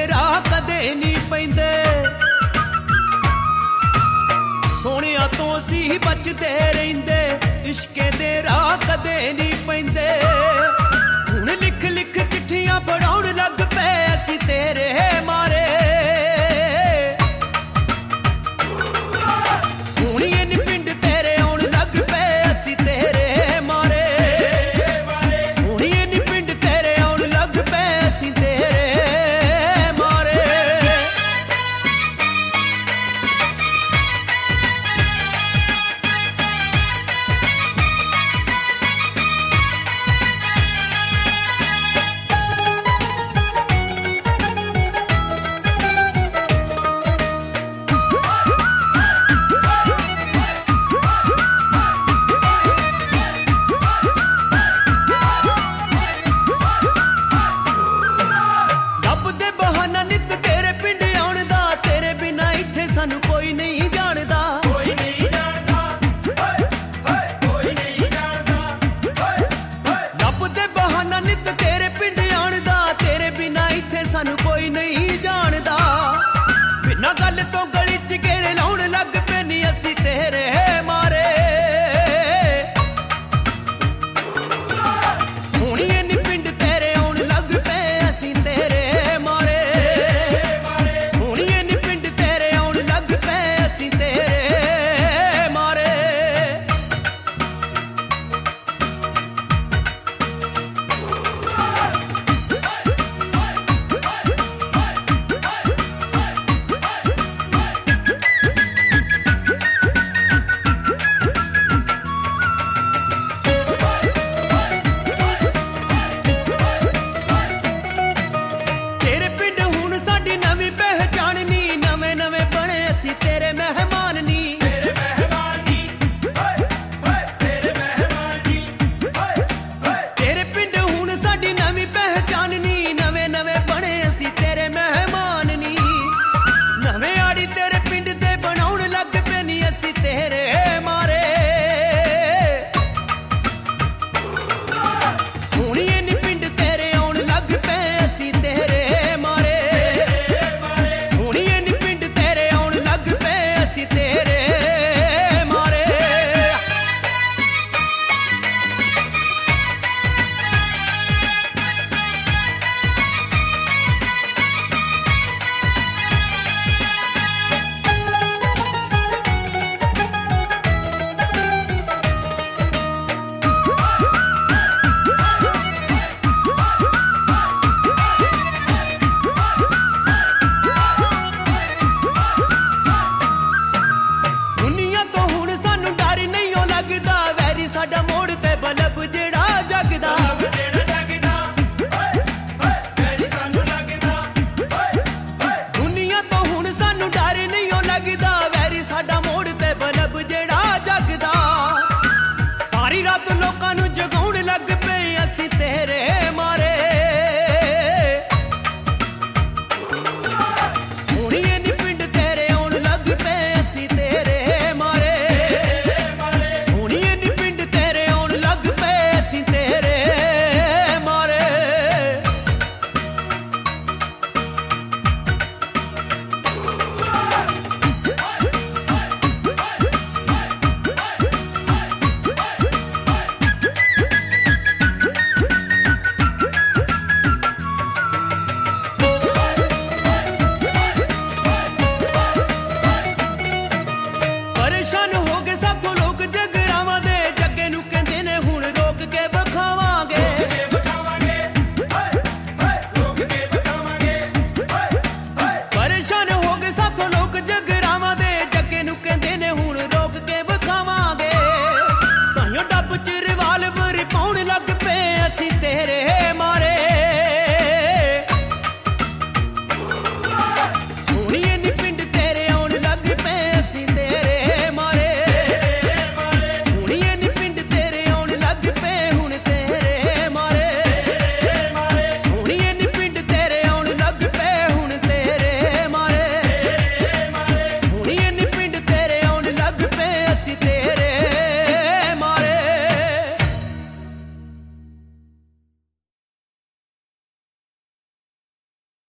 ਰਾਹ ਕਦੇ ਨਹੀਂ ਪੈਂਦੇ। ਸੋਹਣਿਆਂ ਤੋਂ ਅਸੀਂ ਬਚਦੇ ਰਹਿੰਦੇ, ਇਸ਼ਕੇ ਦੇ ਰਾਹ ਕਦੇ ਨਹੀਂ ਪੈਂਦੇ। ਹੁਣ ਲਿਖ ਲਿਖ ਚਿੱਠੀਆਂ ਪੜਾਉਣ ਲੱਗ ਪਏ ਅਸੀਂ ਤੇਰੇ ਮਾਰੇ। ਸੋਹਣੀਏ ਨੀ ਪਿੰਡ ਤੇਰੇ ਆਉਣ ਲੱਗ ਪਏ ਅਸੀਂ ਤੇਰੇ ਮਾਰੇ। ਸੋਹਣੀਏ ਨੀ ਪਿੰਡ ਤੇਰੇ ਆਉਣ ਲੱਗ ਪਏ ਅਸੀਂ ਤੇਰੇ ਮਾਰੇ। ਲੱਭਦੇ ਬਹਾਨਾ ਨਿੱਤ ਤੇਰੇ ਪਿੰਡ ਆਉਣ ਦਾ, ਤੇਰੇ ਬਿਨਾਂ ਇੱਥੇ ਸਾਨੂੰ ਕੋਈ ਨਹੀਂ ਜਾਣਦਾ। ਕੋਈ ਨਹੀਂ ਜਾਣਦਾ, ਕੋਈ ਨਹੀਂ ਜਾਣਦਾ। ਲੱਭਦੇ ਬਹਾਨਾ ਨਿੱਤ ਤੇਰੇ ਪਿੰਡ ਆਉਣ ਦਾ, ਤੇਰੇ ਬਿਨਾਂ ਇੱਥੇ ਸਾਨੂੰ ਕੋਈ ਨਹੀਂ ਜਾਣਦਾ। ਬਿਨਾਂ ਗੱਲ ਤੋਂ